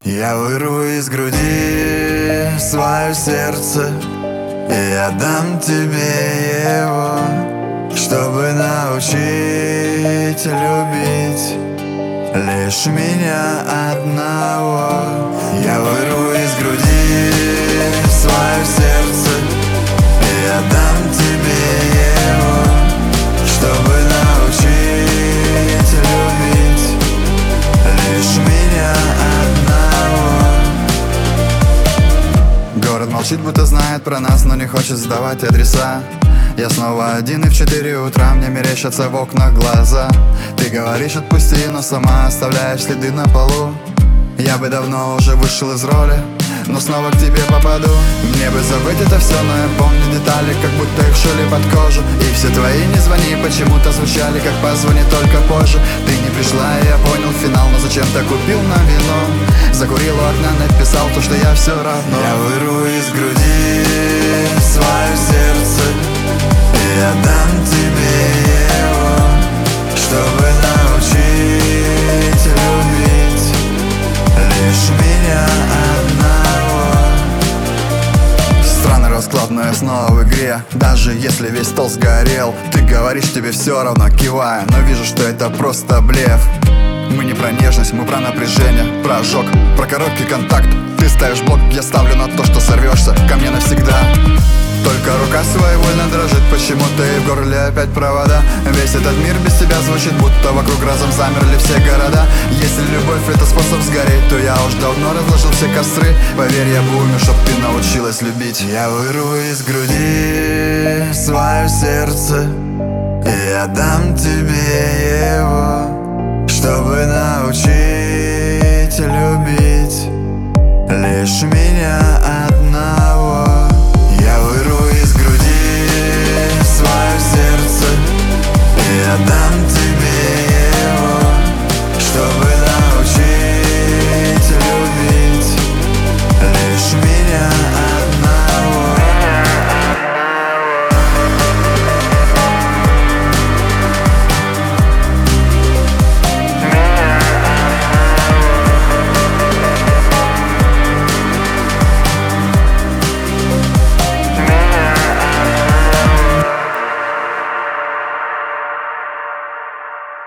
Я вырву из груди свое сердце, и я дам тебе его, чтобы научить любить лишь меня одного. Я вырву из груди свое сердце, и я дам тебе его, чтобы научить любить лишь меня одного. Город молчит, будто знает про нас, но не хочет сдавать адреса. Я снова один, и в 4 утра мне мерещатся в окнах глаза. Ты говоришь отпусти, но сама оставляешь следы на полу. Я бы давно уже вышел из роли, но снова к тебе попаду. Мне бы забыть это все, но я помню детали, как будто их шили под кожу. И все твои «не звони» почему-то звучали, как «позвони только позже». Ты не пришла, и я понял финал, но зачем-то купил на вино. Закурил у окна, написал то, что я все равно. Я вырву из груди свое сердце, и я дам тебе его, чтобы научить любить лишь меня одного. Странный расклад, но я снова в игре. Даже если весь стол сгорел, ты говоришь, тебе все равно, кивая, но вижу, что это просто блеф. Мы не про нежность, мы про напряжение, про ожог, про короткий контакт. Ты ставишь блок, я ставлю на то, что сорвешься ко мне навсегда. Только рука своевольно дрожит, почему-то и в горле опять провода. Весь этот мир без тебя звучит, будто вокруг разом замерли все города. Если любовь это способ сгореть, то я уж давно разложил все костры. Поверь, я бы умер, чтоб ты научилась любить. Я вырву из груди свое сердце, и я дам тебе его, чтобы научить любить лишь меня одного. Я вырву из груди свое сердце, и я дам тебе